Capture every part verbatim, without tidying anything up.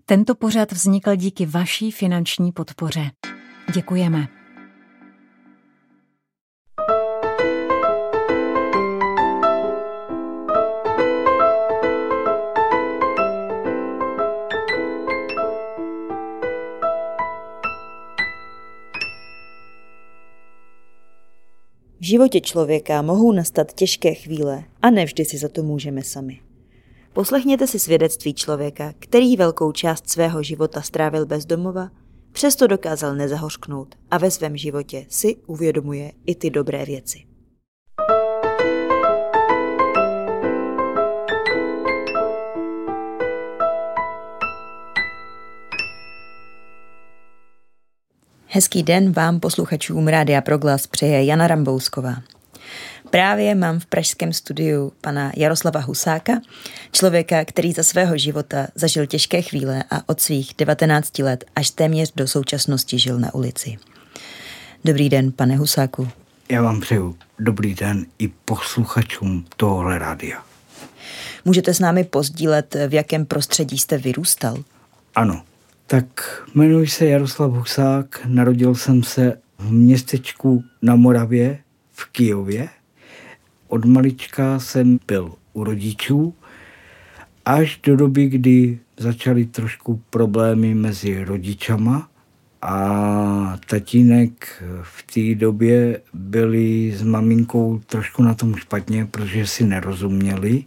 Tento pořad vznikl díky vaší finanční podpoře. Děkujeme. V životě člověka mohou nastat těžké chvíle a nevždy si za to můžeme sami. Poslechněte si svědectví člověka, který velkou část svého života strávil bez domova, přesto dokázal nezahořknout a ve svém životě si uvědomuje i ty dobré věci. Hezký den vám, posluchačům Rádia Proglas, přeje Jana Rambousková. Právě mám v pražském studiu pana Jaroslava Husáka, člověka, který za svého života zažil těžké chvíle a od svých devatenácti let až téměř do současnosti žil na ulici. Dobrý den, pane Husáku. Já vám přeju dobrý den i posluchačům tohohle rádia. Můžete s námi pozdílet, v jakém prostředí jste vyrůstal? Ano, tak jmenuji se Jaroslav Husák, narodil jsem se v městečku na Moravě v Kyjově. Od malička jsem byl u rodičů, až do doby, kdy začaly trošku problémy mezi rodičama a tatínek v té době byli s maminkou trošku na tom špatně, protože si nerozuměli.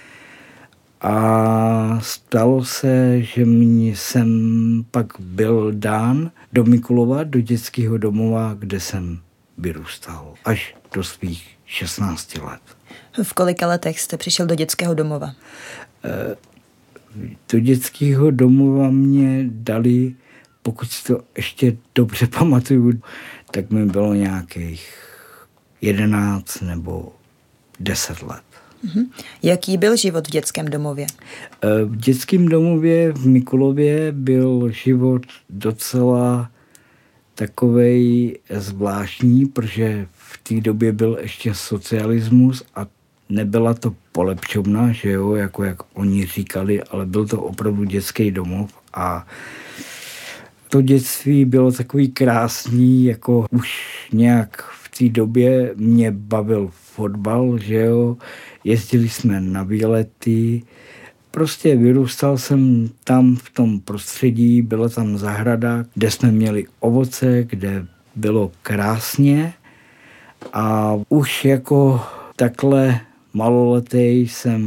A stalo se, že mě jsem pak byl dán do Mikulova, do dětského domova, kde jsem vyrůstal až do svých šestnácti let. V kolika letech jste přišel do dětského domova? Do dětského domova mě dali, pokud si to ještě dobře pamatuju, tak mi bylo nějakých jedenáct nebo deset let. Mhm. Jaký byl život v dětském domově? V dětském domově v Mikulově byl život docela takovej zvláštní, protože v té době byl ještě socialismus a nebyla to polepšovna, že jo, jako jak oni říkali, ale byl to opravdu dětský domov a to dětství bylo takový krásný, jako už nějak v té době mě bavil fotbal, že jo, jezdili jsme na výlety, prostě vyrůstal jsem tam v tom prostředí, byla tam zahrada, kde jsme měli ovoce, kde bylo krásně a už jako takhle maloletý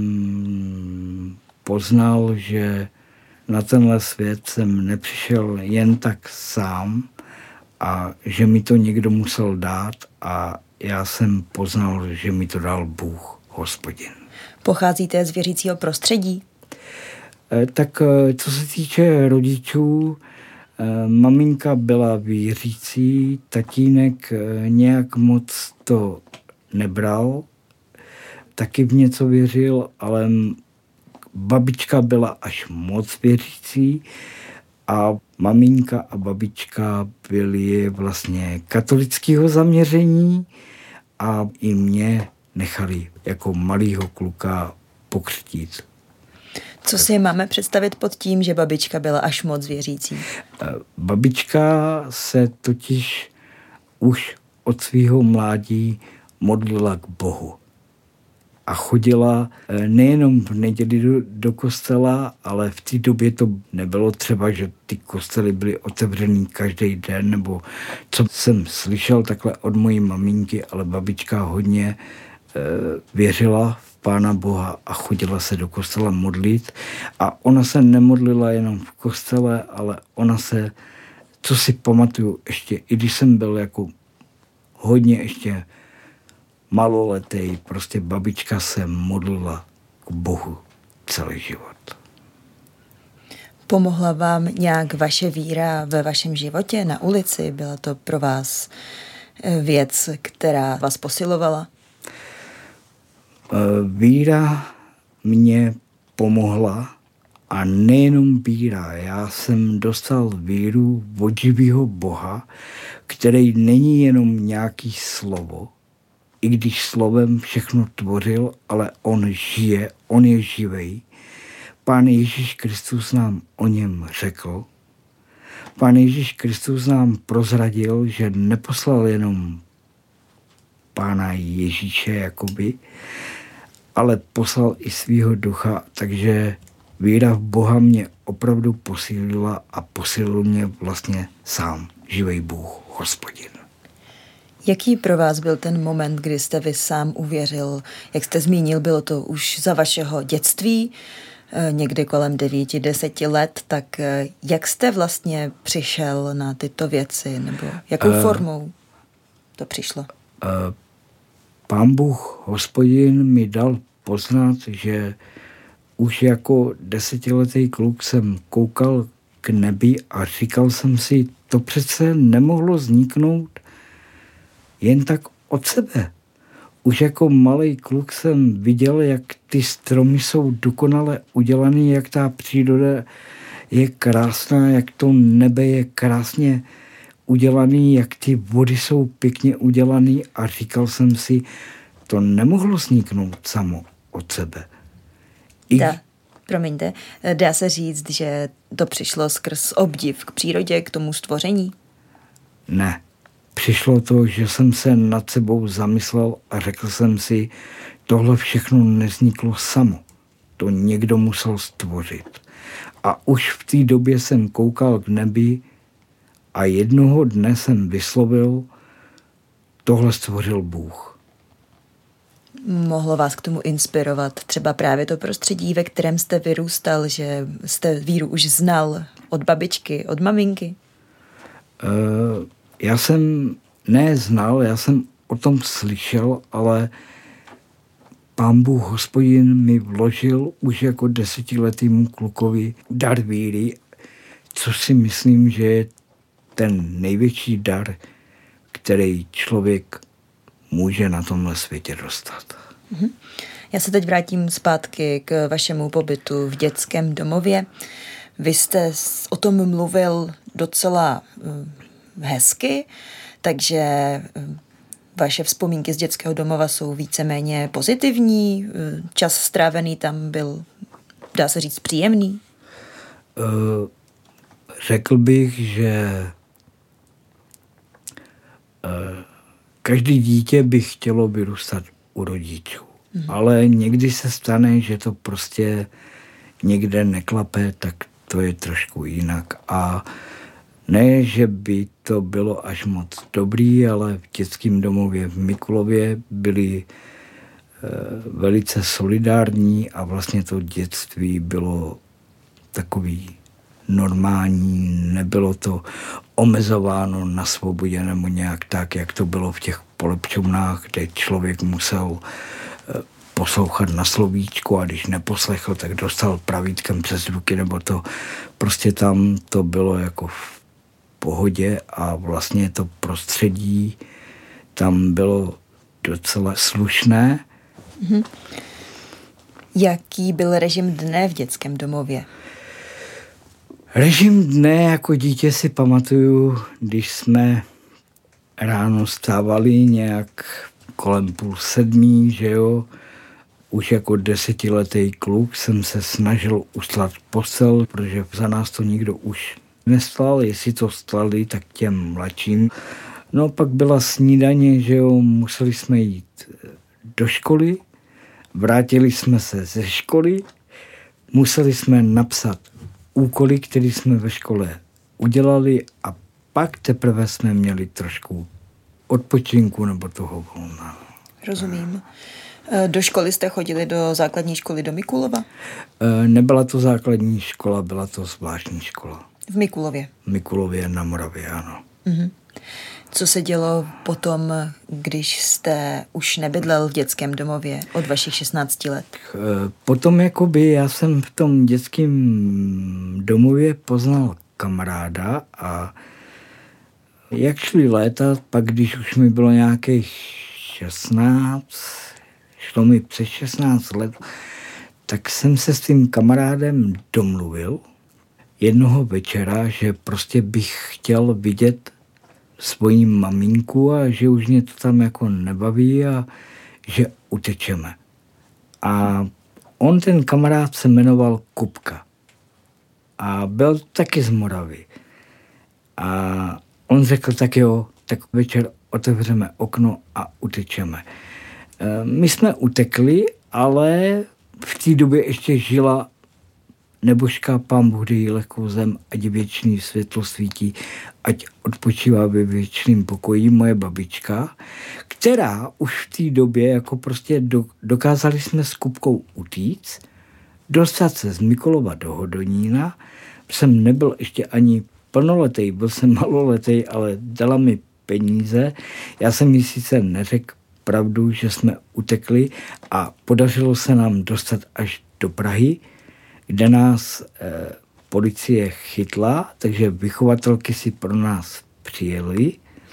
jsem poznal, že na tenhle svět jsem nepřišel jen tak sám a že mi to někdo musel dát a já jsem poznal, že mi to dal Bůh, Hospodin. Pocházíte z věřícího prostředí? Tak co se týče rodičů, maminka byla věřící, tatínek nějak moc to nebral, taky v něco věřil, ale babička byla až moc věřící a maminka a babička byly vlastně katolického zaměření a i mě nechali jako malýho kluka pokřtít. Co si máme představit pod tím, že babička byla až moc věřící? Babička se totiž už od svého mládí modlila k Bohu. A chodila nejenom v neděli do, do kostela, ale v té době to nebylo třeba, že ty kostely byly otevřený každý den, nebo co jsem slyšel takhle od mojí maminky, ale babička hodně e, věřila v Pána Boha a chodila se do kostela modlit. A ona se nemodlila jenom v kostele, ale ona se, co si pamatuju ještě, i když jsem byl jako hodně ještě maloletej, prostě babička se modlila k Bohu celý život. Pomohla vám nějak vaše víra ve vašem životě na ulici? Byla to pro vás věc, která vás posilovala? Víra mě pomohla a nejenom víra. Já jsem dostal víru od živého Boha, který není jenom nějaký slovo, i když slovem všechno tvořil, ale on žije, on je živej, Pán Ježíš Kristus nám o něm řekl. Pán Ježíš Kristus nám prozradil, že neposlal jenom Pána Ježíše jakoby, ale poslal i svýho ducha, takže víra v Boha mě opravdu posílila a posílil mě vlastně sám, živý Bůh, Hospodin. Jaký pro vás byl ten moment, kdy jste vy sám uvěřil? Jak jste zmínil, bylo to už za vašeho dětství, někdy kolem devíti, deseti let, tak jak jste vlastně přišel na tyto věci, nebo jakou uh, formou to přišlo? Uh, Pán Bůh, Hospodin, mi dal poznat, že už jako desetiletý kluk jsem koukal k nebi a říkal jsem si, to přece nemohlo vzniknout jen tak od sebe. Už jako malý kluk jsem viděl, jak ty stromy jsou dokonale udělaný, jak ta příroda je krásná, jak to nebe je krásně udělaný, jak ty vody jsou pěkně udělaný a říkal jsem si, to nemohlo vzniknout samo od sebe. I... Dá, promiňte, dá se říct, že to přišlo skrz obdiv k přírodě, k tomu stvoření? Ne. Přišlo to, že jsem se nad sebou zamyslel a řekl jsem si, tohle všechno nevzniklo samo. To někdo musel stvořit. A už v té době jsem koukal k nebi a jednoho dne jsem vyslovil, tohle stvořil Bůh. Mohlo vás k tomu inspirovat třeba právě to prostředí, ve kterém jste vyrůstal, že jste víru už znal od babičky, od maminky? Uh, já jsem neznal, já jsem o tom slyšel, ale Pán Bůh Hospodin mi vložil už jako desetiletýmu klukovi dar víry, což si myslím, že je ten největší dar, který člověk může na tomhle světě dostat. Já se teď vrátím zpátky k vašemu pobytu v dětském domově. Vy jste o tom mluvil docela hezky, takže vaše vzpomínky z dětského domova jsou víceméně pozitivní, čas strávený tam byl, dá se říct, příjemný? Uh, řekl bych, že uh, každý dítě by chtělo vyrůstat u rodičů, mm. ale někdy se stane, že to prostě někde neklape, tak to je trošku jinak. A ne, že by to bylo až moc dobrý, ale v dětském domově v Mikulově byli e, velice solidární a vlastně to dětství bylo takový normální, nebylo to omezováno na svobodě nebo nějak tak, jak to bylo v těch polepčovnách, kde člověk musel e, poslouchat na slovíčku a když neposlechl, tak dostal pravítkem přes ruky, nebo to prostě tam to bylo jako v pohodě a vlastně to prostředí tam bylo docela slušné. Mhm. Jaký byl režim dne v dětském domově? Režim dne jako dítě si pamatuju, když jsme ráno stávali nějak kolem půl sedmí, že jo. Už jako desetiletý kluk jsem se snažil uslat postel, protože za nás to nikdo už nestlal, jestli to stlali, tak těm mladším. No pak byla snídaně, že jo, museli jsme jít do školy, vrátili jsme se ze školy, museli jsme napsat úkoly, které jsme ve škole udělali a pak teprve jsme měli trošku odpočinku nebo toho volna. Rozumím. Do školy jste chodili do základní školy do Mikulova? Nebyla to základní škola, byla to zvláštní škola. V Mikulově? V Mikulově na Moravě, ano. Mhm. Co se dělo potom, když jste už nebydlel v dětském domově od vašich šestnácti let? Potom jakoby já jsem v tom dětském domově poznal kamaráda a jak šly léta, pak když už mi bylo nějakých šestnáct, šlo mi přes šestnáct let, tak jsem se s tím kamarádem domluvil jednoho večera, že prostě bych chtěl vidět svoji maminku a že už mě to tam jako nebaví a že utečeme. A On, ten kamarád, se jmenoval Kupka a byl taky z Moravy. A on řekl, tak jo, tak večer otevřeme okno a utečeme. My jsme utekli, ale v té době ještě žila nebožka, Pán Bůh dej jí lehkou zem, ať věčný světlo svítí, ať odpočívá ve věčném pokoji, moje babička, která už v té době jako prostě do, dokázali jsme s Kupkou utíct, dostat se z Mikulova do Hodonína. Jsem nebyl ještě ani plnoletý, byl jsem maloletý, ale dala mi peníze. Já jsem jí sice neřekl pravdu, že jsme utekli a podařilo se nám dostat až do Prahy, kde nás eh, policie chytla, takže vychovatelky si pro nás přijeli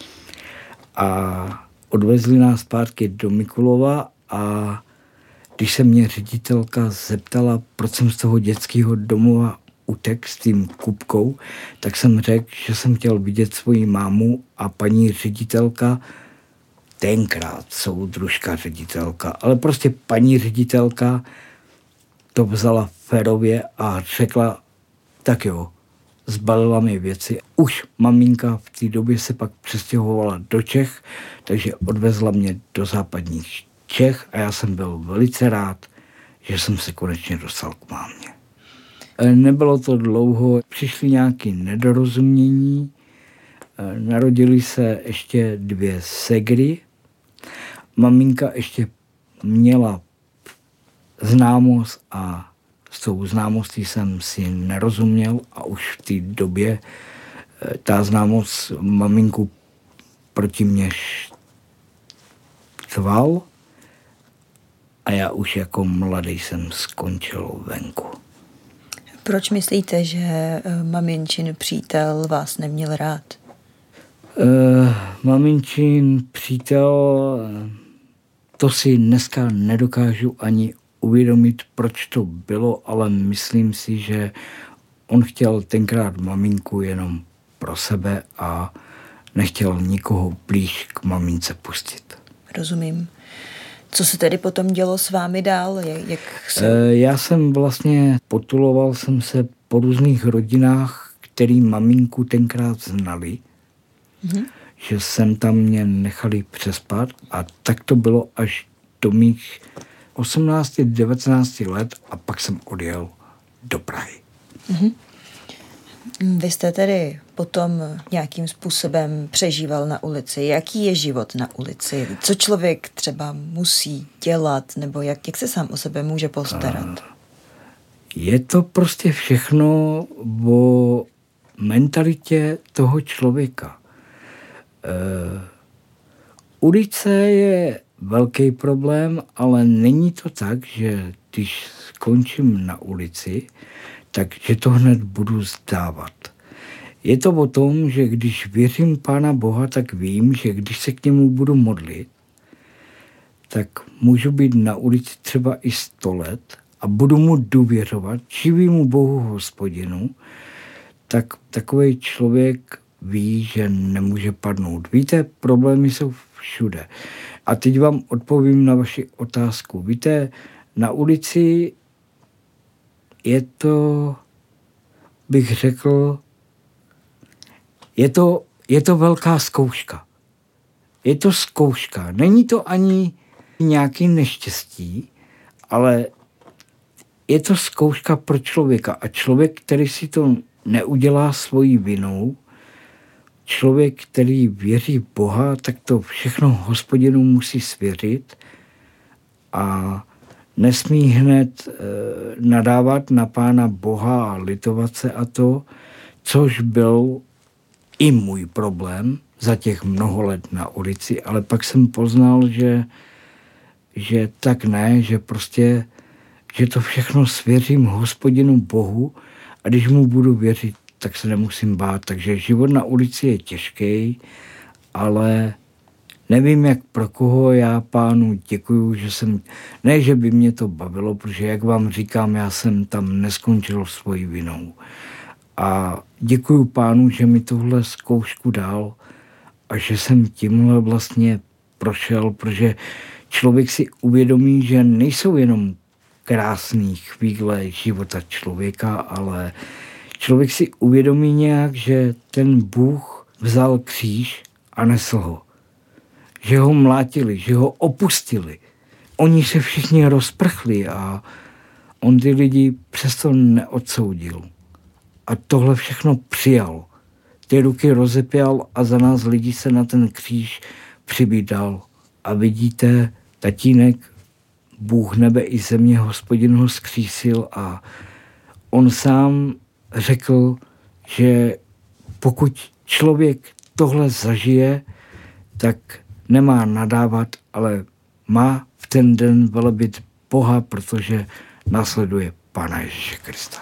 a odvezli nás zpátky do Mikulova a když se mě ředitelka zeptala, proč jsem z toho dětského domova utek s tím Kupkou, tak jsem řekl, že jsem chtěl vidět svoji mámu a paní ředitelka, tenkrát soudružka ředitelka, ale prostě paní ředitelka to vzala férově a řekla, tak jo, zbalila mi věci. Už maminka v té době se pak přestěhovala do Čech, takže odvezla mě do západních Čech a já jsem byl velice rád, že jsem se konečně dostal k mámě. Nebylo to dlouho, přišly nějaké nedorozumění, narodily se ještě dvě segry, maminka ještě měla známost a s tou známostí jsem si nerozuměl a už v té době ta známost maminku proti mě štval a já už jako mladý jsem skončil venku. Proč myslíte, že maminčin přítel vás neměl rád? Uh, maminčin přítel, to si dneska nedokážu ani uvědomit, proč to bylo, ale myslím si, že on chtěl tenkrát maminku jenom pro sebe a nechtěl nikoho blíž k mamince pustit. Rozumím. Co se tedy potom dělo s vámi dál? Jak se... Já jsem vlastně potuloval jsem se po různých rodinách, který maminku tenkrát znali, mm-hmm. že jsem tam mě nechali přespat a tak to bylo až do mých osmnácti devatenácti let a pak jsem odjel do Prahy. Mm-hmm. Vy jste tedy potom nějakým způsobem přežíval na ulici. Jaký je život na ulici? Co člověk třeba musí dělat, nebo jak, jak se sám o sebe může postarat? Je to prostě všechno o mentalitě toho člověka. Uh, ulice je velký problém, ale není to tak, že když skončím na ulici, takže to hned budu zdávat. Je to o tom, že když věřím Pána Boha, tak vím, že když se k němu budu modlit, tak můžu být na ulici třeba i sto let a budu mu důvěřovat, živýmu Bohu Hospodinu, tak takový člověk ví, že nemůže padnout. Víte, problémy jsou všude. A teď vám odpovím na vaši otázku. Víte, na ulici je to, bych řekl, je to, je to velká zkouška. Je to zkouška. Není to ani nějaký neštěstí, ale je to zkouška pro člověka. A člověk, který si to neudělá svojí vinou, člověk, který věří v Boha, tak to všechno Hospodinu musí svěřit a nesmí hned e, nadávat na Pána Boha a litovat se a to, což byl i můj problém za těch mnoho let na ulici, ale pak jsem poznal, že, že tak ne, že prostě, že to všechno svěřím Hospodinu Bohu a když mu budu věřit, tak se nemusím bát. Takže život na ulici je těžký, ale nevím, jak pro koho. Já Pánu děkuju, že jsem, ne, že by mě to bavilo, protože jak vám říkám, já jsem tam neskončil svojí vinou. A děkuju Pánu, že mi tohle zkoušku dal a že jsem tímhle vlastně prošel, protože člověk si uvědomí, že nejsou jenom krásné chvíle života člověka, ale člověk si uvědomí nějak, že ten Bůh vzal kříž a nesl ho. Že ho mlátili, že ho opustili. Oni se všichni rozprchli a on ty lidi přesto neodsoudil. A tohle všechno přijal. Ty ruky rozepěl a za nás lidi se na ten kříž přibít dal. A vidíte, tatínek, Bůh nebe i země, Hospodin ho zkřísil a on sám řekl, že pokud člověk tohle zažije, tak nemá nadávat, ale má v ten den velebit Boha, protože následuje Pána Ježíše Krista.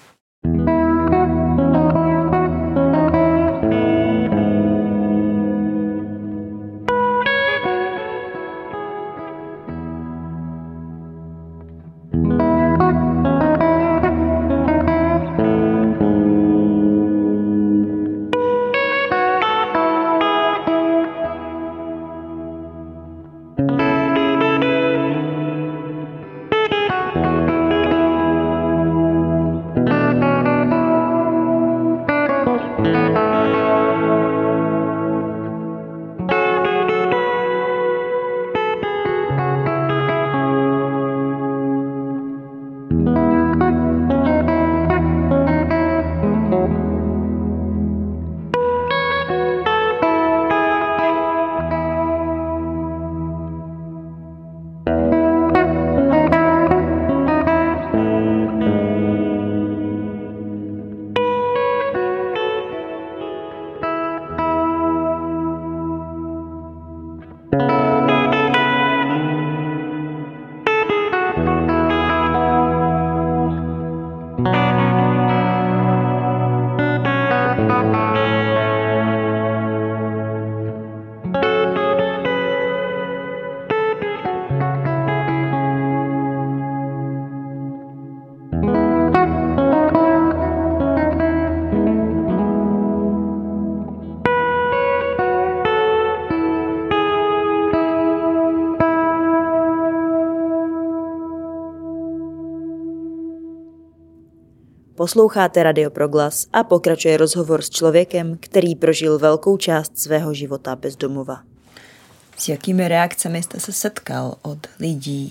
Posloucháte Radio Proglas a pokračuje rozhovor s člověkem, který prožil velkou část svého života bez domova. S jakými reakcemi jste se setkal od lidí?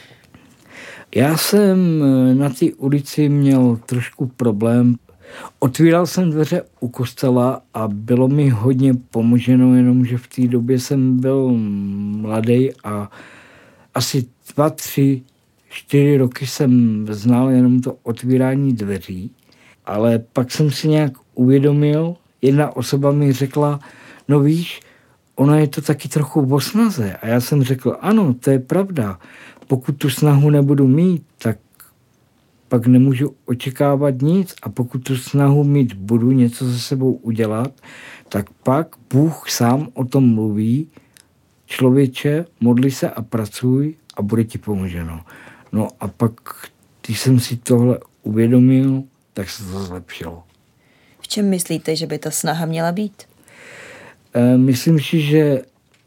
Já jsem na té ulici měl trošku problém. Otvíral jsem dveře u kostela a bylo mi hodně pomoženo, jenomže v té době jsem byl mladý a asi dva, tři, čtyři roky jsem znal jenom to otvírání dveří, ale pak jsem si nějak uvědomil, jedna osoba mi řekla, no víš, ono je to taky trochu o snaze. A já jsem řekl, ano, to je pravda. Pokud tu snahu nebudu mít, tak pak nemůžu očekávat nic. A pokud tu snahu mít budu, něco se sebou udělat, tak pak Bůh sám o tom mluví. Člověče, modli se a pracuj a bude ti pomoženo. No a pak, když jsem si tohle uvědomil, tak se to zlepšilo. V čem myslíte, že by ta snaha měla být? E, myslím si, že e,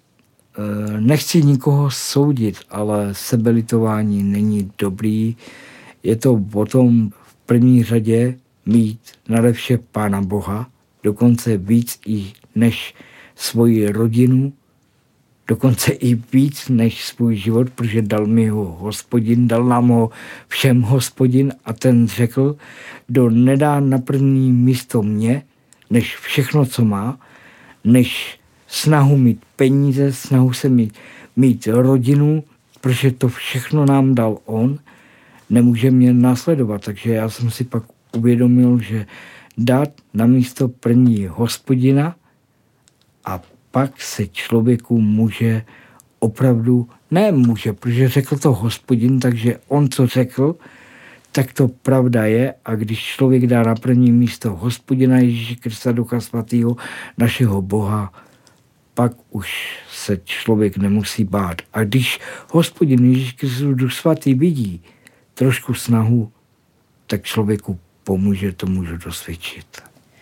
nechci nikoho soudit, ale sebelitování není dobrý. Je to o tom v první řadě mít nade vše Pána Boha, dokonce víc i než svoji rodinu, dokonce i víc než svůj život, protože dal mi ho Hospodin, dal nám ho všem Hospodin a ten řekl, kdo nedá na první místo mě, než všechno, co má, než snahu mít peníze, snahu se mít, mít rodinu, protože to všechno nám dal on, nemůže mě následovat. Takže já jsem si pak uvědomil, že dát na místo první Hospodina a pak se člověku může opravdu, ne může, protože řekl to Hospodin, takže on, co řekl, tak to pravda je a když člověk dá na první místo Hospodina Ježíše Krista, Ducha Svatého, našeho Boha, pak už se člověk nemusí bát. A když Hospodin Ježíš Kristus, Duch Svatý vidí trošku snahu, tak člověku pomůže, to můžu dosvědčit.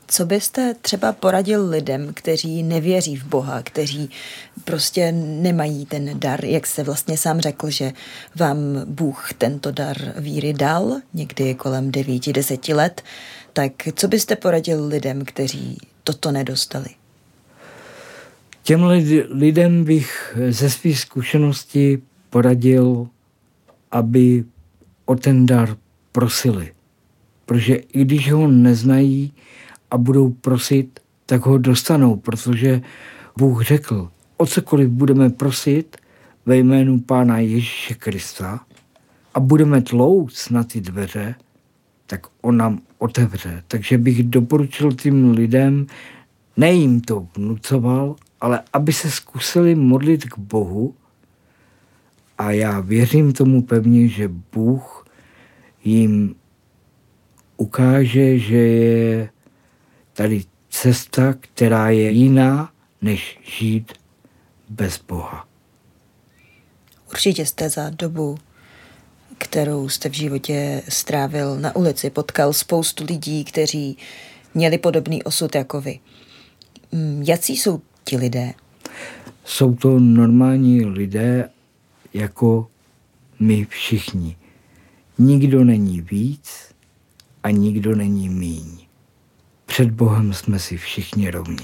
Co byste třeba poradil lidem, kteří nevěří v Boha, kteří prostě nemají ten dar, jak jste vlastně sám řekl, že vám Bůh tento dar víry dal, někdy kolem devíti, deseti let, tak co byste poradil lidem, kteří toto nedostali? Těm lidem bych ze svých zkušeností poradil, aby o ten dar prosili. Protože i když ho neznají a budou prosit, tak ho dostanou, protože Bůh řekl, o cokoliv budeme prosit ve jménu Pána Ježíše Krista a budeme tlouct na ty dveře, tak on nám otevře. Takže bych doporučil tím lidem, ne jim to vnucoval, ale aby se zkusili modlit k Bohu a já věřím tomu pevně, že Bůh jim ukáže, že je tady cesta, která je jiná, než žít bez Boha. Určitě jste za dobu, kterou jste v životě strávil na ulici, potkal spoustu lidí, kteří měli podobný osud jako vy. Jací jsou ti lidé? Jsou to normální lidé, jako my všichni. Nikdo není víc a nikdo není míň. Před Bohem jsme si všichni rovni.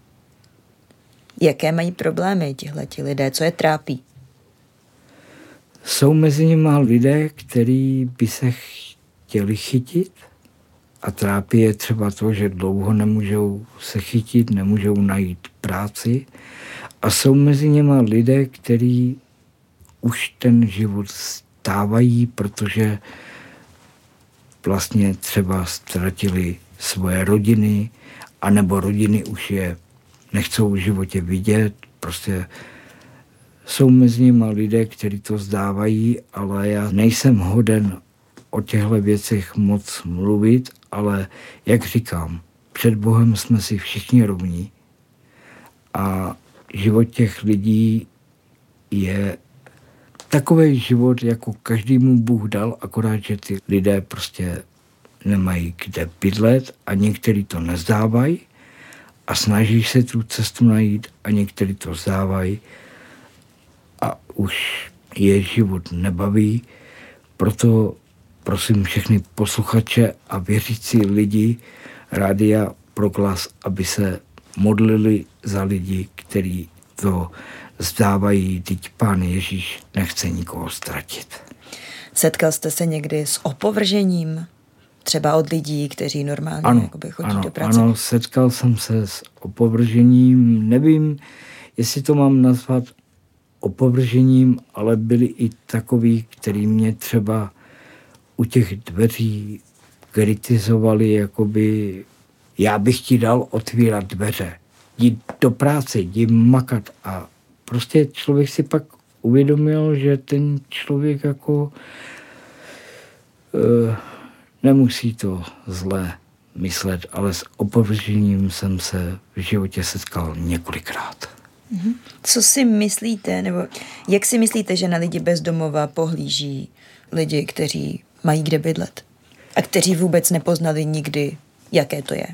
Jaké mají problémy tihleti lidé? Co je trápí? Jsou mezi nimi lidé, kteří by se chtěli chytit a trápí je třeba to, že dlouho nemůžou se chytit, nemůžou najít práci. A jsou mezi nimi lidé, kteří už ten život stávají, protože vlastně třeba ztratili svoje rodiny, anebo rodiny už je nechcou v životě vidět. Prostě jsou mezi nimi lidé, kteří to zdávají, ale já nejsem hoden o těchto věcech moc mluvit, ale jak říkám, před Bohem jsme si všichni rovní a život těch lidí je takový život, jako každému Bůh dal, akorát, že ty lidé prostě nemají kde bydlet a někteří to nezdávají a snaží se tu cestu najít a někteří to zdávají a už je život nebaví. Proto prosím všechny posluchače a věřící lidi Rádia Proglas, aby se modlili za lidi, kteří to zdávají, teď Pán Ježíš nechce nikoho ztratit. Setkal jste se někdy s opovržením? Třeba od lidí, kteří normálně ano, jakoby chodí ano, do práce? Ano, setkal jsem se s opovržením. Nevím, jestli to mám nazvat opovržením, ale byli i takoví, kteří mě třeba u těch dveří kritizovali, jakoby já bych ti dal otvírat dveře, jít do práce, jít makat a prostě člověk si pak uvědomil, že ten člověk jako uh, nemusí to zlé myslet, ale s opovržením jsem se v životě setkal několikrát. Co si myslíte, nebo jak si myslíte, že na lidi bez domova pohlíží lidi, kteří mají kde bydlet a kteří vůbec nepoznali nikdy, jaké to je?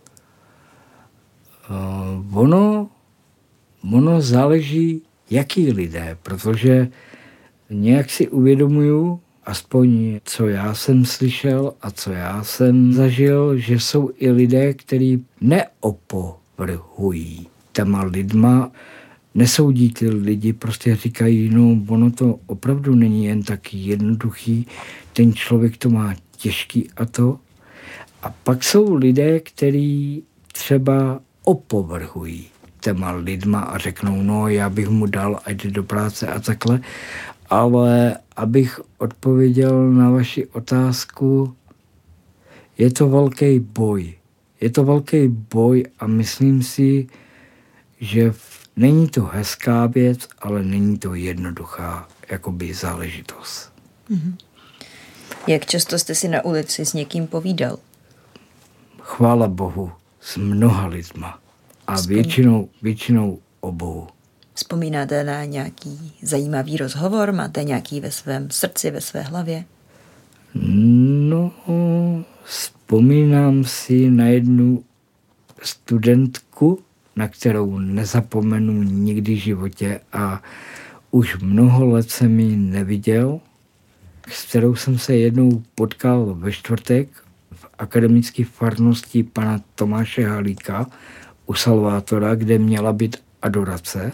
Uh, ono, ono záleží, jaký lidé, protože nějak si uvědomuju, aspoň co já jsem slyšel a co já jsem zažil, že jsou i lidé, kteří neopovrhují těma lidma, nesoudí ty lidi, prostě říkají, no ono to opravdu není jen tak jednoduchý, ten člověk to má těžký a to. A pak jsou lidé, kteří třeba opovrhují těma lidma a řeknou, no já bych mu dal, ať jde do práce a takhle. Ale abych odpověděl na vaši otázku, je to velký boj. Je to velký boj a myslím si, že není to hezká věc, ale není to jednoduchá jakoby záležitost. Mm-hmm. Jak často jste si na ulici s někým povídal? Chvála Bohu, s mnoha lidma. A většinou, většinou obou. Vzpomínáte na nějaký zajímavý rozhovor? Máte nějaký ve svém srdci, ve své hlavě? No, vzpomínám si na jednu studentku, na kterou nezapomenu nikdy v životě a už mnoho let jsem ji neviděl, s kterou jsem se jednou potkal ve čtvrtek v akademické farnosti pana Tomáše Halíka u Salvátora, kde měla být adorace.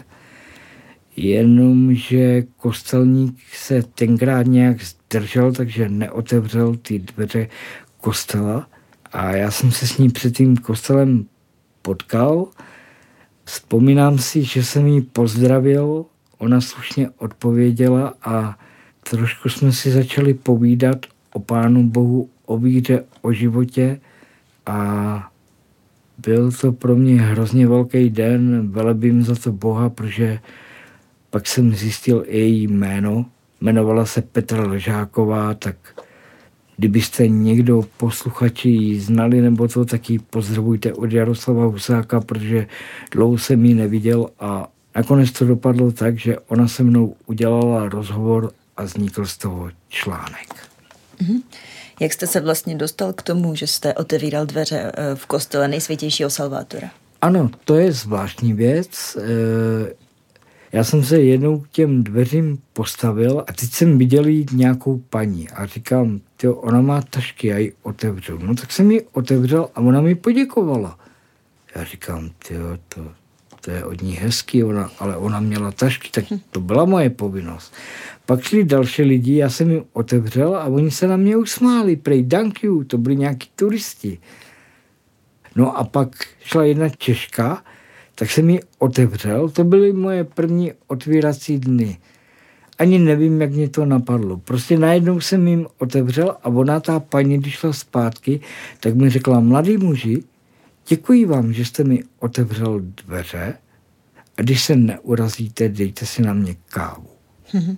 Jenomže kostelník se tenkrát nějak zdržel, takže neotevřel ty dveře kostela. A já jsem se s ní před tím kostelem potkal. Vzpomínám si, že jsem jí pozdravil, ona slušně odpověděla a trošku jsme si začali povídat o Pánu Bohu, o víře, o životě a byl to pro mě hrozně velký den, velebím za to Boha, protože pak jsem zjistil i její jméno, jmenovala se Petra Ležáková, tak kdybyste někdo posluchači ji znali nebo to, tak ji pozdravujte od Jaroslava Husáka, protože dlouho jsem ji neviděl a nakonec to dopadlo tak, že ona se mnou udělala rozhovor a vznikl z toho článek. Mhm. Jak jste se vlastně dostal k tomu, že jste otevíral dveře v kostele Nejsvětějšího Salvátora? Ano, to je zvláštní věc. Já jsem se jednou k těm dveřím postavil a teď jsem viděl jít nějakou paní a říkám, tyjo, ona má tašky, já ji otevřu. No tak jsem ji otevřel a ona mi poděkovala. Já říkám, tyjo, to, to je od ní hezký, ona, ale ona měla tašky, tak to byla moje povinnost. Pak šli další lidi, já jsem jim otevřel a oni se na mě usmáli, prej thank you, to byli nějaký turisti. No a pak šla jedna Češka, tak jsem ji otevřel, to byly moje první otvírací dny. Ani nevím, jak mě to napadlo. Prostě najednou jsem jim otevřel a ona, ta paní, když šla zpátky, tak mi řekla, mladý muži, děkuji vám, že jste mi otevřel dveře a když se neurazíte, dejte si na mě kávu. hm.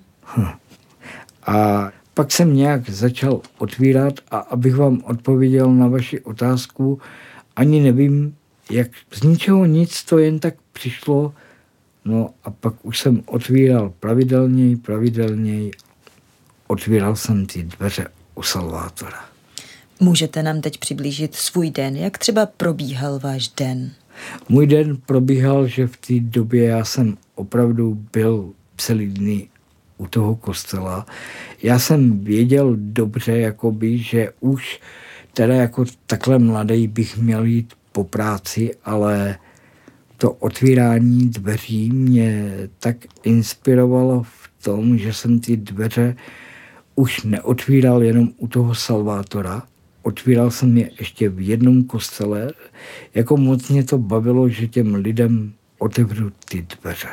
A pak jsem nějak začal otvírat a abych vám odpověděl na vaši otázku, ani nevím, jak z ničeho nic to jen tak přišlo, no a pak už jsem otvíral pravidelněji, pravidelněji, otvíral jsem ty dveře u Salvátora. Můžete nám teď přiblížit svůj den? Jak třeba probíhal váš den? Můj den probíhal, že v té době já jsem opravdu byl celý dny u toho kostela. Já jsem věděl dobře, jakoby, že už teda jako takhle mladý bych měl jít po práci, ale to otvírání dveří mě tak inspirovalo v tom, že jsem ty dveře už neotvíral jenom u toho Salvátora, otvíral jsem je ještě v jednom kostele, jako moc mě to bavilo, že těm lidem otevřu ty dveře.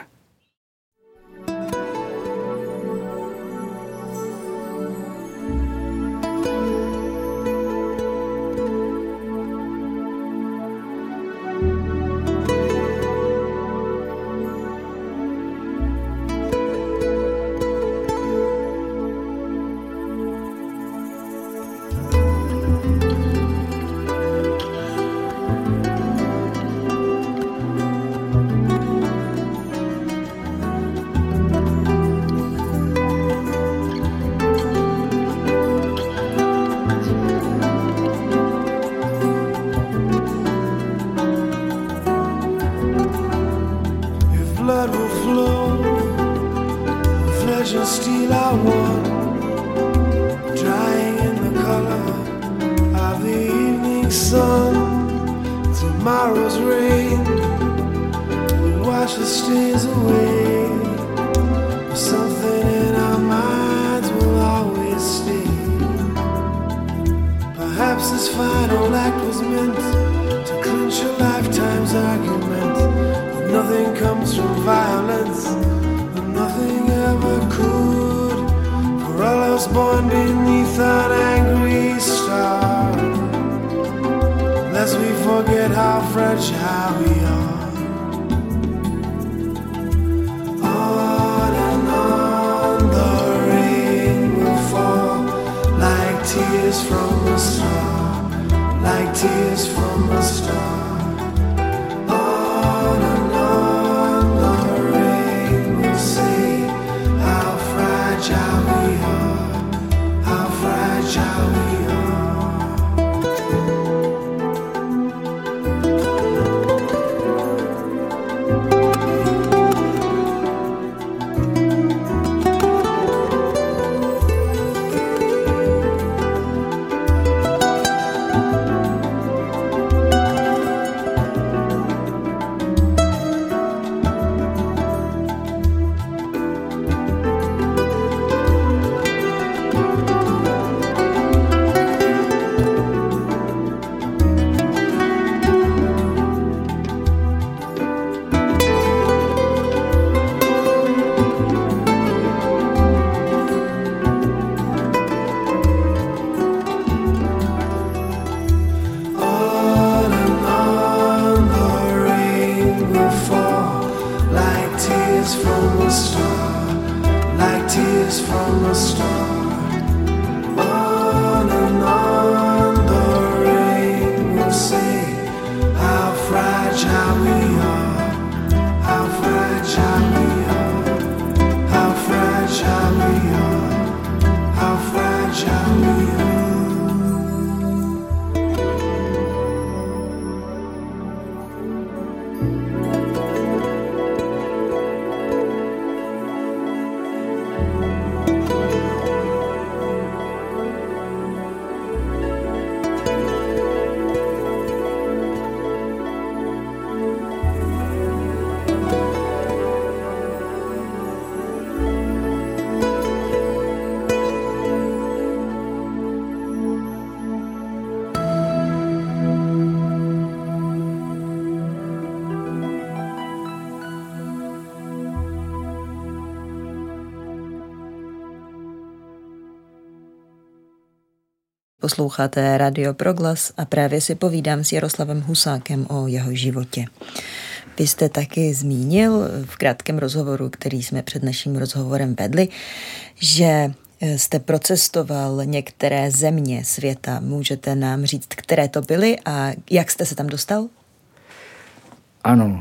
Posloucháte Radio Proglas a právě si povídám s Jaroslavem Husákem o jeho životě. Vy jste taky zmínil v krátkém rozhovoru, který jsme před naším rozhovorem vedli, že jste procestoval některé země světa. Můžete nám říct, které to byly a jak jste se tam dostal? Ano,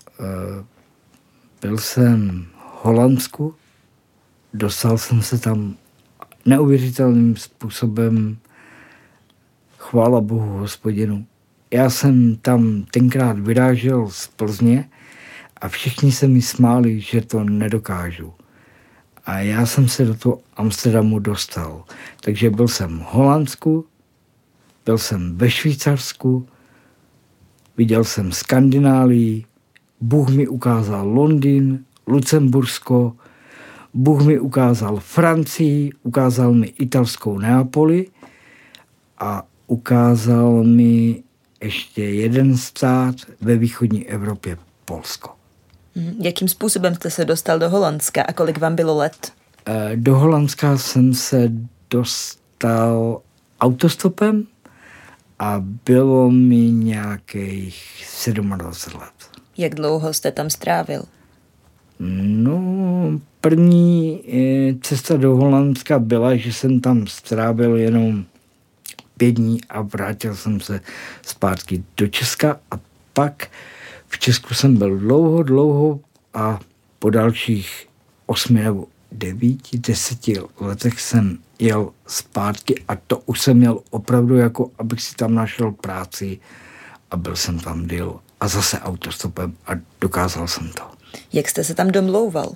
byl jsem v Holandsku, dostal jsem se tam neuvěřitelným způsobem, chvála Bohu Hospodinu. Já jsem tam tenkrát vyrážel z Plzně a všichni se mi smáli, že to nedokážu. A já jsem se do toho Amsterdamu dostal. Takže byl jsem v Holandsku, byl jsem ve Švýcarsku, viděl jsem Skandinávii, Bůh mi ukázal Londýn, Lucembursko, Bůh mi ukázal Francii, ukázal mi italskou Neapoli a ukázal mi ještě jeden stát ve východní Evropě, Polsko. Jakým způsobem jste se dostal do Holandska a kolik vám bylo let? Do Holandska jsem se dostal autostopem a bylo mi nějakých dvacet sedm let. Jak dlouho jste tam strávil? No, první cesta do Holandska byla, že jsem tam strávil jenom pět dní a vrátil jsem se zpátky do Česka a pak v Česku jsem byl dlouho, dlouho a po dalších osmi nebo devíti, deseti letech jsem jel zpátky a to už jsem měl opravdu jako, abych si tam našel práci a byl jsem tam díl a zase autostopem a dokázal jsem to. Jak jste se tam domlouval?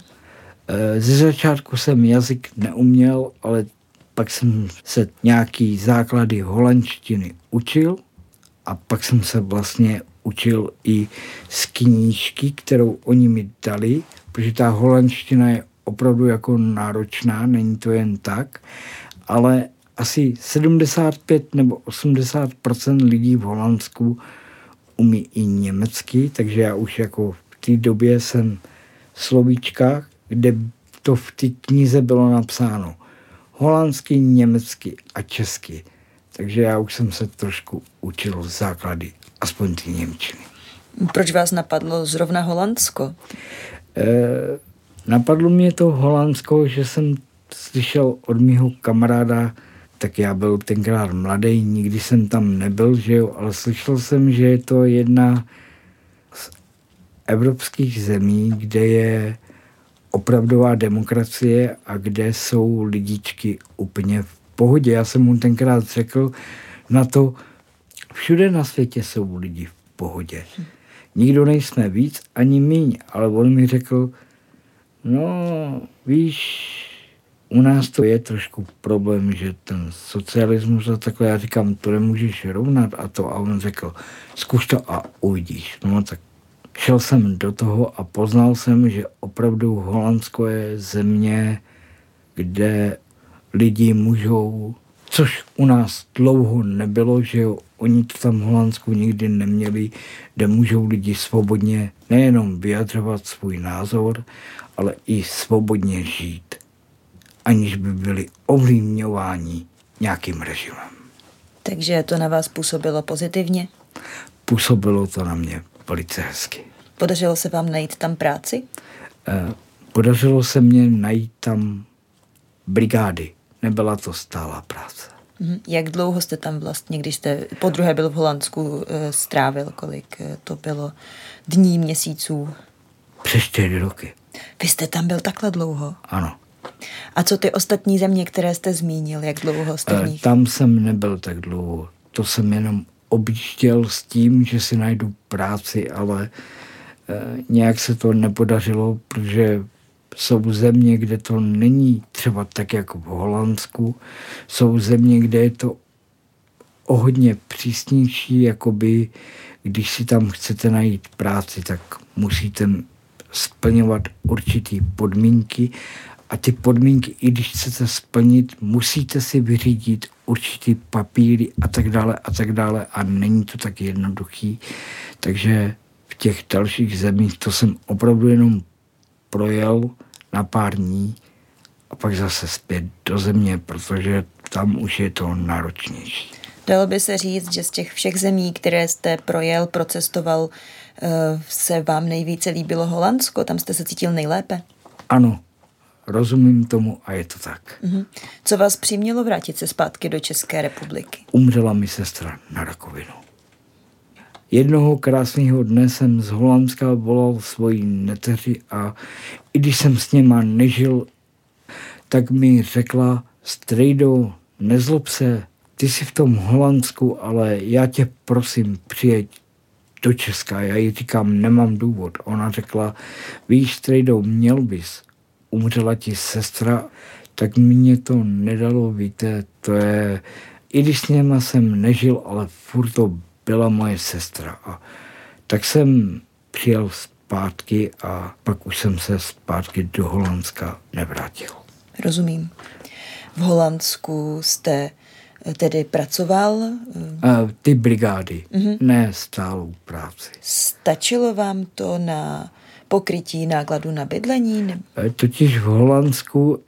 Ze začátku jsem jazyk neuměl, ale pak jsem se nějaký základy holandštiny učil a pak jsem se vlastně učil i z knížky, kterou oni mi dali, protože ta holandština je opravdu jako náročná, není to jen tak, ale asi sedmdesát pět nebo osmdesát procent lidí v Holandsku umí i německy, takže já už jako v té době jsem slovíčka, kde to v té knize bylo napsáno holandsky, německy a česky. Takže já už jsem se trošku učil základy, aspoň ty němčiny. Proč vás napadlo zrovna Holandsko? E, napadlo mě to Holandsko, že jsem slyšel od mýho kamaráda, tak já byl tenkrát mladý, nikdy jsem tam nebyl, že jo, ale slyšel jsem, že je to jedna z evropských zemí, kde je opravdová demokracie a kde jsou lidičky úplně v pohodě. Já jsem mu tenkrát řekl na to, všude na světě jsou lidi v pohodě. Nikdo nejsme víc ani míň, ale on mi řekl, no víš, u nás to je trošku problém, že ten socialismus a takhle, já říkám, to nemůžeš rovnat a to. A on řekl, zkuš to a uvidíš. No tak šel jsem do toho a poznal jsem, že opravdu Holandsko je země, kde lidi můžou, což u nás dlouho nebylo, že jo, oni to tam v Holandsku nikdy neměli, kde můžou lidi svobodně nejenom vyjadřovat svůj názor, ale i svobodně žít, aniž by byli ovlivňováni nějakým režimem. Takže to na vás působilo pozitivně? Působilo to na mě velice hezky. Podařilo se vám najít tam práci? Eh, podařilo se mně najít tam brigády. Nebyla to stálá práce. Jak dlouho jste tam vlastně, když jste po druhé byl v Holandsku, strávil? Kolik to bylo dní, měsíců? Přes čtyři roky. Vy jste tam byl takhle dlouho? Ano. A co ty ostatní země, které jste zmínil? Jak dlouho jste v nich? Tam jsem nebyl tak dlouho. To jsem jenom objížděl s tím, že si najdu práci, ale nějak se to nepodařilo, protože jsou země, kde to není třeba tak jako v Holandsku, jsou země, kde je to o hodně přísnější, jakoby když si tam chcete najít práci, tak musíte splňovat určitý podmínky a ty podmínky, i když chcete splnit, musíte si vyřídit určitý papíry a tak dále a tak dále a není to tak jednoduchý. Takže v těch dalších zemích to jsem opravdu jenom projel na pár dní a pak zase zpět do země, protože tam už je to náročnější. Dalo by se říct, že z těch všech zemí, které jste projel, procestoval, se vám nejvíce líbilo Holandsko? Tam jste se cítil nejlépe? Ano, rozumím tomu a je to tak. Mhm. Co vás přimělo vrátit se zpátky do České republiky? Umřela mi sestra na rakovinu. Jednoho krásného dne jsem z Holandska volal svoji neteři a i když jsem s něma nežil, tak mi řekla: strejdo, nezlob se, ty jsi v tom Holandsku, ale já tě prosím, přijeď do Česka. Já jí říkám, nemám důvod. Ona řekla, víš, strejdo, měl bys. Umřela ti sestra, tak mě to nedalo, víte, to je, i když s něma jsem nežil, ale furt to byla moje sestra. A tak jsem přijel zpátky a pak už jsem se zpátky do Holandska nevrátil. Rozumím. V Holandsku jste tedy pracoval? A ty brigády, mm-hmm. ne stálou práci. Stačilo vám to na pokrytí nákladu na bydlení? Ne? Totiž v Holandsku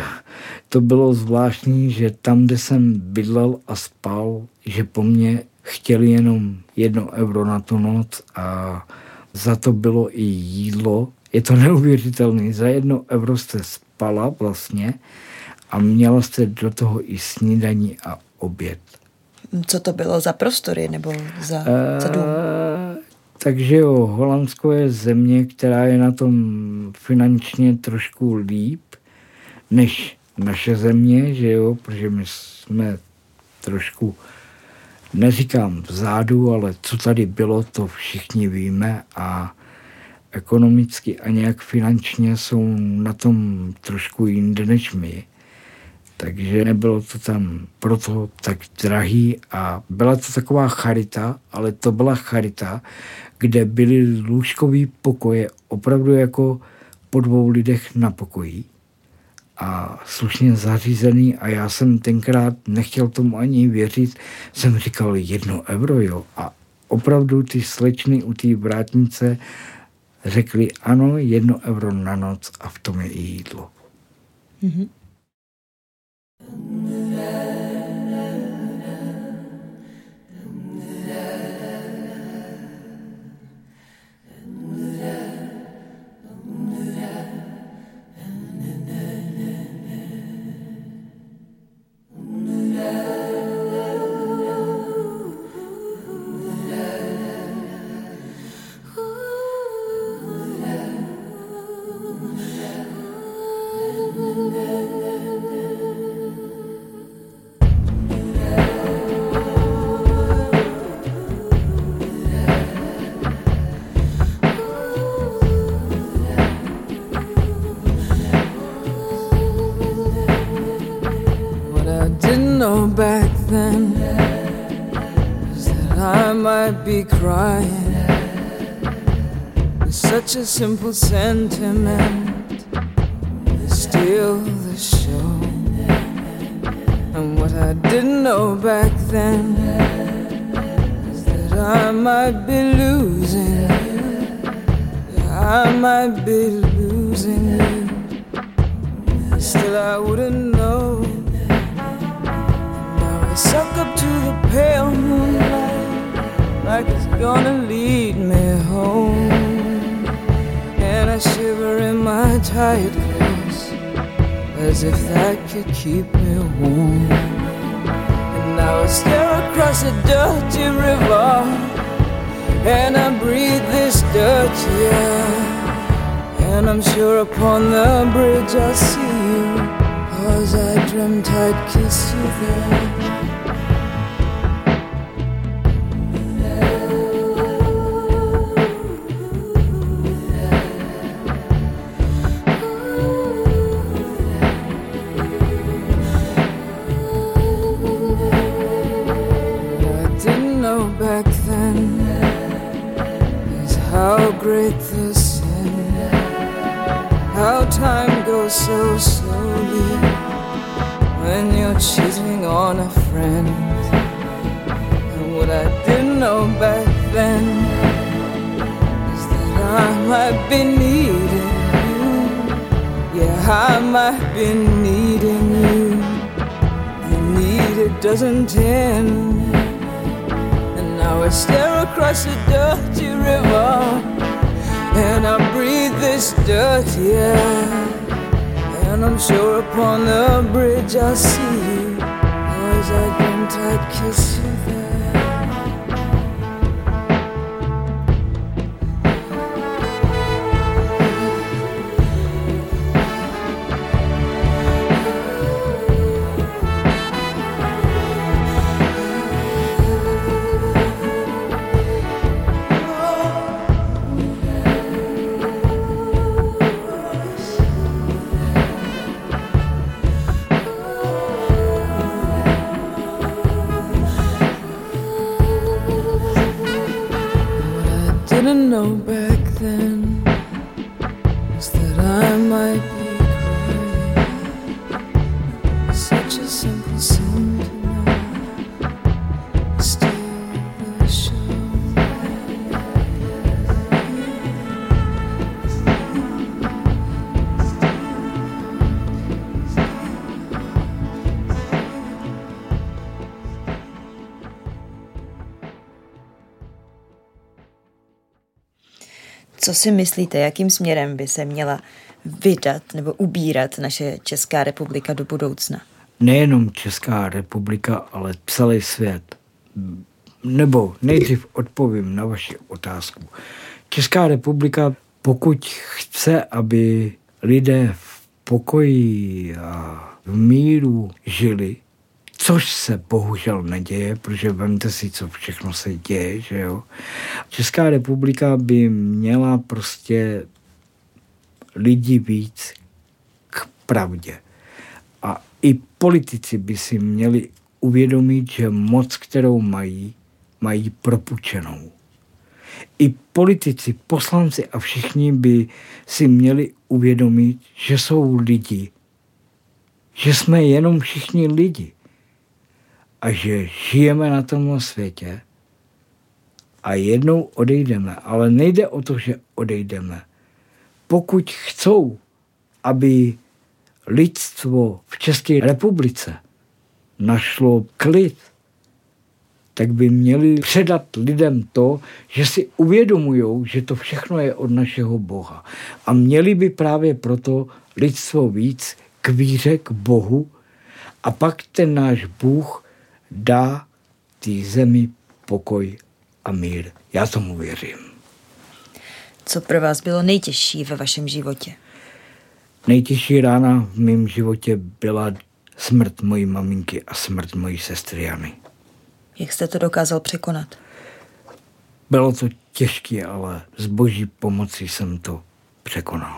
to bylo zvláštní, že tam, kde jsem bydlel a spal, že po mně chtěli jenom jedno euro na tu noc a za to bylo i jídlo. Je to neuvěřitelné, za jedno euro jste spala vlastně a měla jste do toho i snídaní a oběd. Co to bylo za prostory nebo za, e, za dům? Takže jo, Holandsko je země, která je na tom finančně trošku líp než naše země, že jo, protože my jsme trošku, neříkám vzadu, ale co tady bylo, to všichni víme a ekonomicky a nějak finančně jsou na tom trošku jinde než my. Takže nebylo to tam proto tak drahý a byla to taková charita, ale to byla charita, kde byly lůžkový pokoje opravdu jako po dvou lidech na pokoji a slušně zařízený a já jsem tenkrát nechtěl tomu ani věřit, jsem říkal jedno euro, jo, a opravdu ty slečny u té vrátnice řekli ano, jedno euro na noc a v tom je i jídlo. Mm-hmm. Back then is that I might be crying with such a simple sentiment steal the show. And what I didn't know back then is that I might be losing you, I might be losing you. Still I wouldn't know. I suck up to the pale moonlight like it's gonna lead me home, and I shiver in my tight clothes as if that could keep me warm. And now I stare across a dirty river and I breathe this dirty air, and I'm sure upon the bridge I'll see you, 'cause I dreamt I'd kiss you there. great the sin, how time goes so slowly when you're cheating on a friend. And what I didn't know back then is that I might be needing you. Yeah, I might be needing you. The need, it doesn't end. And now I stare across a dirty river, and I breathe this dirt, yeah. And I'm sure upon the bridge I'll see you, as I dreamt I'd kiss you there. Didn't know back then is that I might be crying. Such a simple sin to know, still the show. Co si myslíte, jakým směrem by se měla vydat nebo ubírat naše Česká republika do budoucna? Nejenom Česká republika, ale celý svět. Nebo nejdřív odpovím na vaši otázku. Česká republika, pokud chce, aby lidé v pokoji a v míru žili, což se bohužel neděje, protože vemte si, co všechno se děje, že jo. Česká republika by měla prostě lidi víc k pravdě. A i politici by si měli uvědomit, že moc, kterou mají, mají propůjčenou. I politici, poslanci a všichni by si měli uvědomit, že jsou lidi. Že jsme jenom všichni lidi. A že žijeme na tomhle světě a jednou odejdeme. Ale nejde o to, že odejdeme. Pokud chcou, aby lidstvo v České republice našlo klid, tak by měli předat lidem to, že si uvědomujou, že to všechno je od našeho Boha. A měli by právě proto lidstvo víc k víře, k Bohu, a pak ten náš Bůh dá té zemi pokoj a mír. Já tomu věřím. Co pro vás bylo nejtěžší ve vašem životě? Nejtěžší rána v mém životě byla smrt mojí maminky a smrt mojí sestry Jany. Jak jste to dokázal překonat? Bylo to těžké, ale s Boží pomocí jsem to překonal.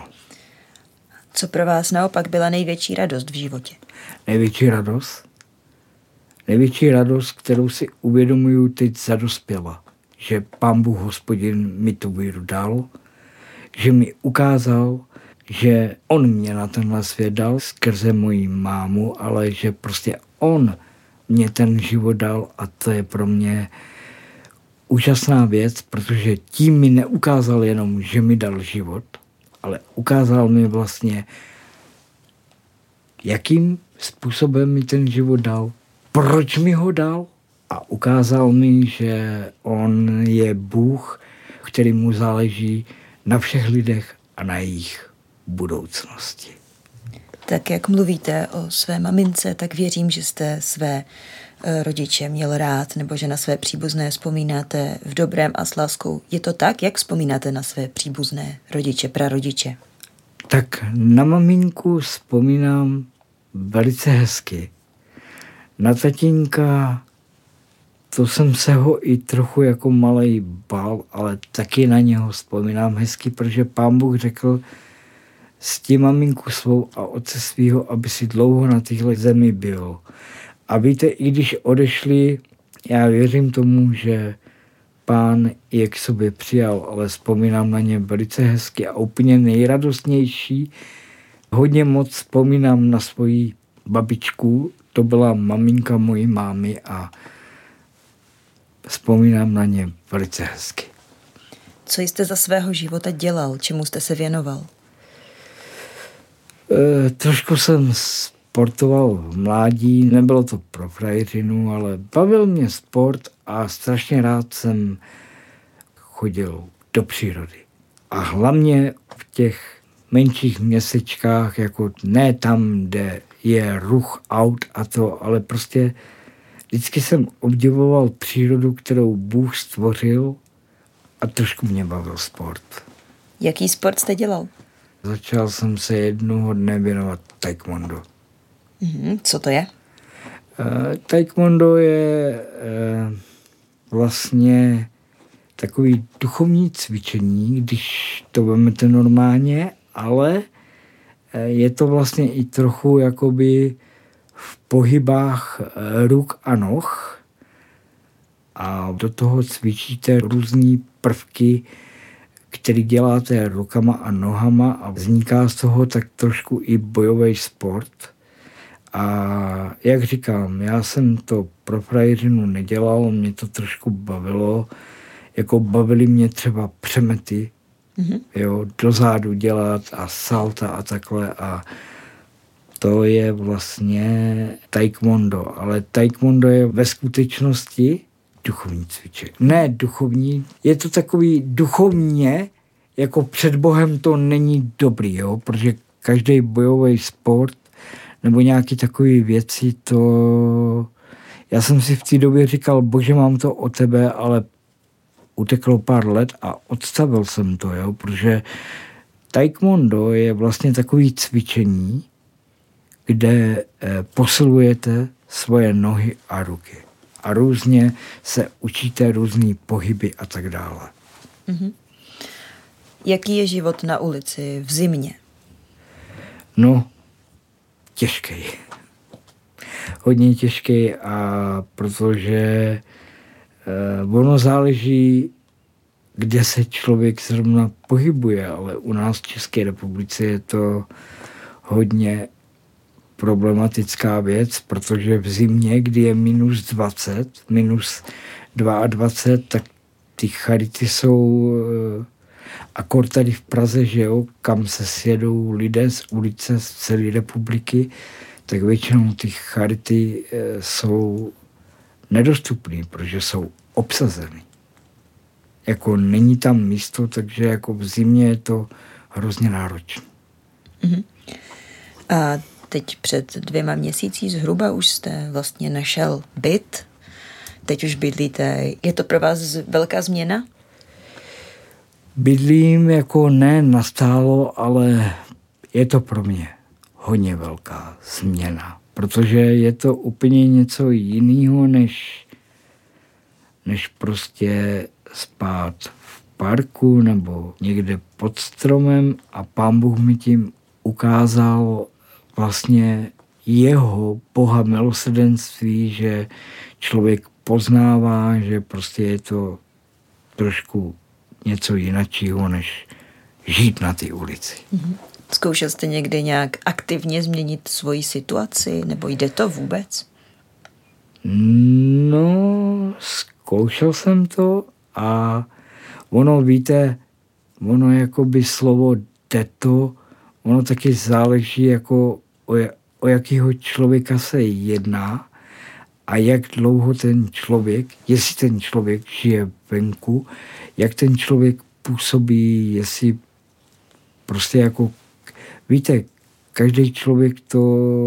Co pro vás naopak byla největší radost v životě? Největší radost? Největší radost, kterou si uvědomuju teď zadospěla, že Pán Bůh Hospodin mi tu víru dal, že mi ukázal, že on mě na tenhle svět dal skrze moji mámu, ale že prostě on mě ten život dal, a to je pro mě úžasná věc, protože tím mi neukázal jenom, že mi dal život, ale ukázal mi vlastně, jakým způsobem mi ten život dal, proč mi ho dal, a ukázal mi, že on je Bůh, který mu záleží na všech lidech a na jejich budoucnosti. Tak jak mluvíte o své mamince, tak věřím, že jste své rodiče měl rád, nebo že na své příbuzné vzpomínáte v dobrém a s láskou. Je to tak, jak vzpomínáte na své příbuzné rodiče, prarodiče? Tak na maminku vzpomínám velice hezky. Na tatínka, to jsem se ho i trochu jako malej bál, ale taky na něho vzpomínám hezky, protože Pán Bůh řekl, cti maminku svou a otce svýho, aby si dlouho na téhle zemi byl. A víte, i když odešli, já věřím tomu, že Pán je k sobě přijal, ale vzpomínám na ně velice hezky a úplně nejradostnější. Hodně moc vzpomínám na svoji babičku, to byla maminka mojí mámy a vzpomínám na ně velice hezky. Co jste za svého života dělal? Čemu jste se věnoval? E, trošku jsem sportoval v mládí, nebylo to pro frajeřinu, ale bavil mě sport a strašně rád jsem chodil do přírody. A hlavně v těch menších městečkách, jako ne tam, kde je ruch aut a to, ale prostě vždycky jsem obdivoval přírodu, kterou Bůh stvořil a trošku mě bavil sport. Jaký sport jste dělal? Začal jsem se jednoho dne věnovat taekwondo. Mhm, co to je? Uh, taekwondo je uh, vlastně takový duchovní cvičení, když to vezmete normálně, ale uh, je to vlastně i trochu jakoby v pohybách uh, ruk a noh a do toho cvičíte různý prvky, který děláte rukama a nohama a vzniká z toho tak trošku i bojový sport. A jak říkám, já jsem to pro frajeřinu nedělal, mě to trošku bavilo, jako bavily mě třeba přemety, mm-hmm. jo, dozadu dělat a salta a takhle a to je vlastně taekwondo, ale taekwondo je ve skutečnosti duchovní cvičení. Ne duchovní, je to takový duchovně, jako před Bohem to není dobrý, jo, protože každý bojový sport nebo nějaké takové věci, to... Já jsem si v té době říkal, bože, mám to o tebe, ale uteklo pár let a odstavil jsem to, jo, protože taekwondo je vlastně takové cvičení, kde eh, posilujete svoje nohy a ruky. A různě se učíte různý pohyby a tak dále. Mm-hmm. Jaký je život na ulici v zimě? No, těžký. Hodně těžký a protože eh, ono záleží, kde se člověk zrovna pohybuje, ale u nás v České republice je to hodně problematická věc, protože v zimě, kdy je minus dvacet, minus dvacet dva, tak ty charity jsou akor tady v Praze, že jo, kam se sjedou lidé z ulice, z celé republiky, tak většinou ty charity jsou nedostupné, protože jsou obsazeny. Jako není tam místo, takže jako v zimě je to hrozně náročné. Mm-hmm. A teď před dvěma měsící zhruba už jste vlastně našel byt. Teď už bydlíte. Je to pro vás velká změna? Bydlím jako ne nastálo, ale je to pro mě hodně velká změna. Protože je to úplně něco jiného, než, než prostě spát v parku nebo někde pod stromem a Pán Bůh mi tím ukázal vlastně jeho Boha milosrdenství, že člověk poznává, že prostě je to trošku něco jiného, než žít na té ulici. Mm-hmm. Zkoušel jste někdy nějak aktivně změnit svoji situaci, nebo jde to vůbec? No, zkoušel jsem to a ono, víte, ono jakoby slovo jde to, ono taky záleží jako o, o jakého člověka se jedná a jak dlouho ten člověk, jestli ten člověk žije venku, jak ten člověk působí, jestli prostě jako, víte, každý člověk to,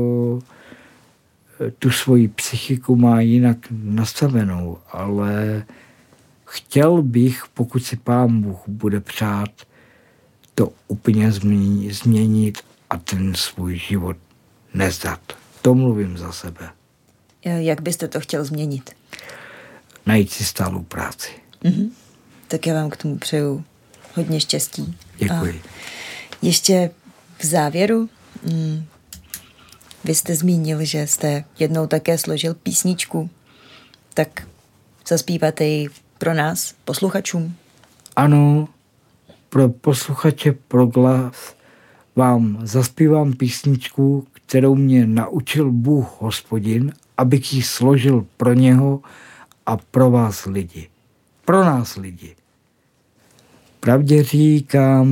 tu svoji psychiku má jinak nastavenou, ale chtěl bych, pokud si Pán Bůh bude přát, to úplně změnit a ten svůj život nezdat. To mluvím za sebe. Jak byste to chtěl změnit? Najít si stálou práci. Mm-hmm. Tak já vám k tomu přeju hodně štěstí. Děkuji. A ještě v závěru, mm, vy jste zmínil, že jste jednou také složil písničku, tak zaspíváte ji pro nás, posluchačům? Ano, pro posluchače Proglas vám zaspívám písničku, kterou mě naučil Bůh Hospodin, abych ji složil pro něho a pro vás lidi. Pro nás lidi. Pravdě říkám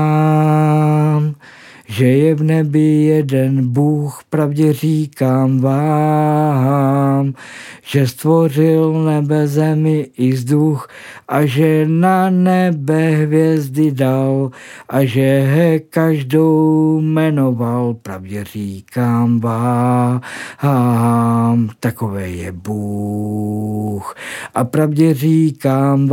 vám, že je v nebi jeden Bůh, pravdě říkám vám, že stvořil nebe, zemi i vzduch a že na nebe hvězdy dal a že he každou jmenoval, pravdě říkám vám, takové je Bůh. A pravdě říkám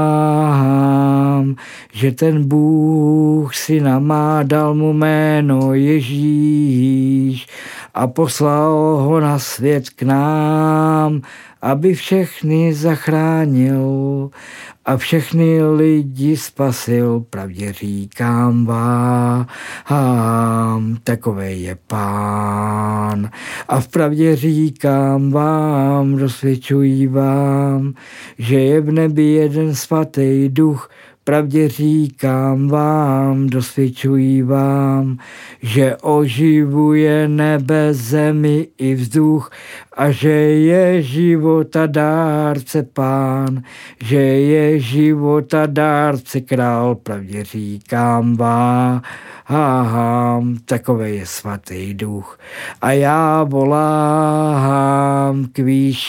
vám, že ten Bůh syna má, dal mu jméno Ježíš a poslal ho na svět k nám, aby všechny zachránil a všechny lidi spasil, pravdě říkám vám, takové je Pán. A v pravdě říkám vám, dosvědčuji vám, že je v nebi jeden svatý duch, pravdě říkám vám, dosvědčuji vám, že oživuje nebe, zemi i vzduch a že je života dárce Pán, že je života dárce král, pravdě říkám vám, takové je svatý duch. A já volám k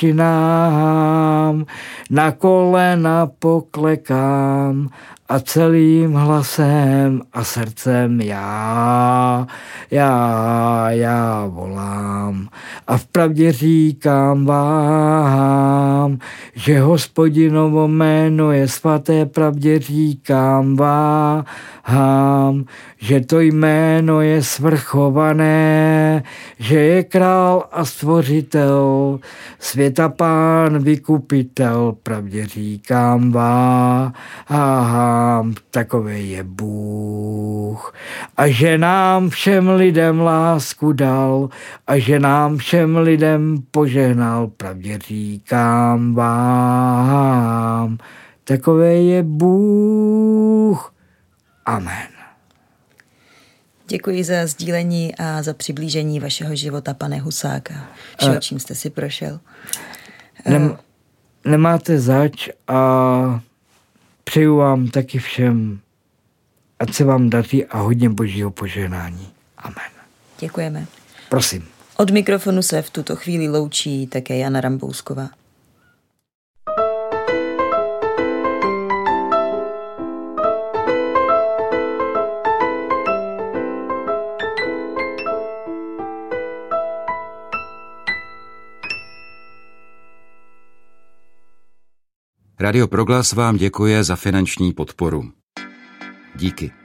výšinám, na kolena poklekám a celým hlasem a srdcem já, já, já volám. A vpravdě říkám vám, že Hospodinovo jméno je svaté, pravdě říkám vám, že to jméno je svrchované, že je král a stvořitel, světa Pán, vykupitel, pravdě říkám vám, takový je Bůh. A že nám všem lidem lásku dal a že nám všem lidem požehnal, pravdě říkám vám, takový je Bůh. Amen. Děkuji za sdílení a za přiblížení vašeho života, pane Husáka. Všeho, čím jste si prošel. Nem, nemáte zač a přeju vám taky všem, ať se vám daří a hodně božího požehnání. Amen. Děkujeme. Prosím. Od mikrofonu se v tuto chvíli loučí také Jana Rambousková. Radio Proglas vám děkuje za finanční podporu. Díky.